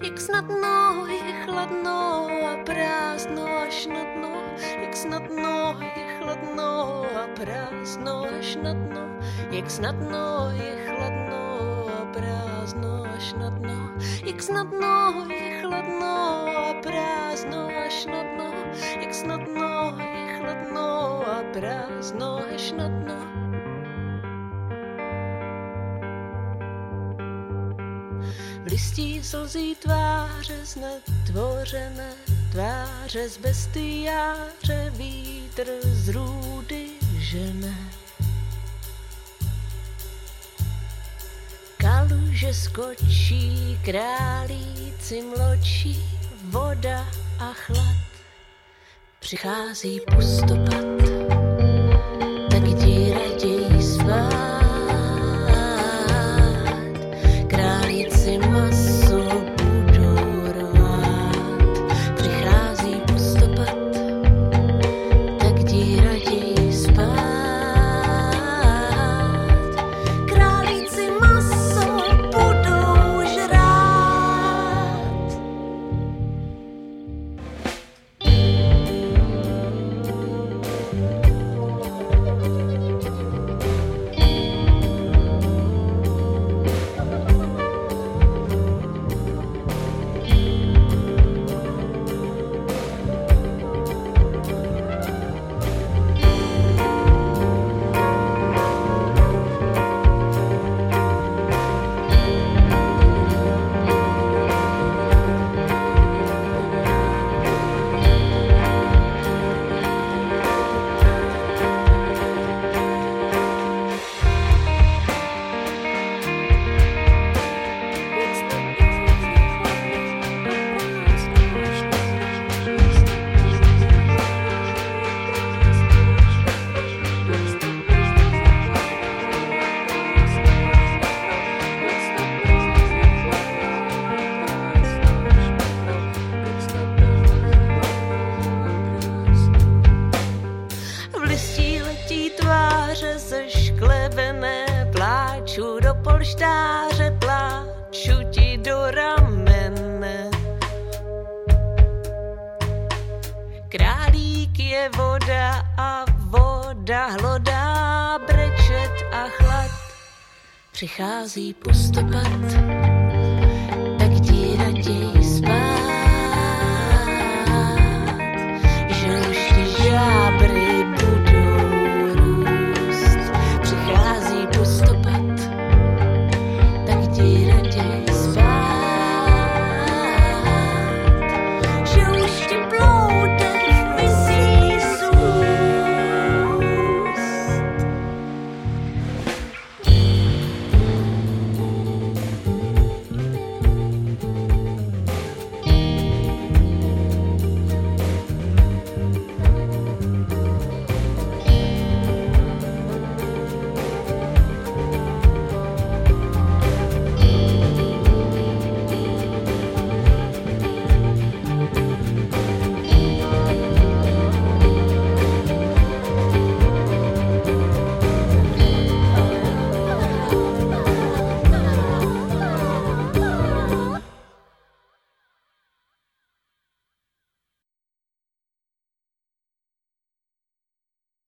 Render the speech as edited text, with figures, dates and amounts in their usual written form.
jak snadno je chladno a prázdno až na dno, jak snadno je chladno a prázdno až na dno, jak snadno je chladno a prázdno až na dno, jak snadno je chladno a prázdno až na dno, jak snadno je chladno a prázdno až na dno. V listí slzí tváře znetvořené, tváře z bestiáře vítr z růdy žene. Kaluže skočí, králíci mločí, voda a chlad. Přichází pustopad, tak jdi raději spát. Králíci maso budou rvát. Přichází pustopad, tak jdi raději spát. Králíci maso budou žrát. V listí letí tváře zešklebené, pláču do polštáře, pláču ti do ramene. Králík je voda a voda hlodá, brečet a chlad. Přichází pustopad, tak jdi raději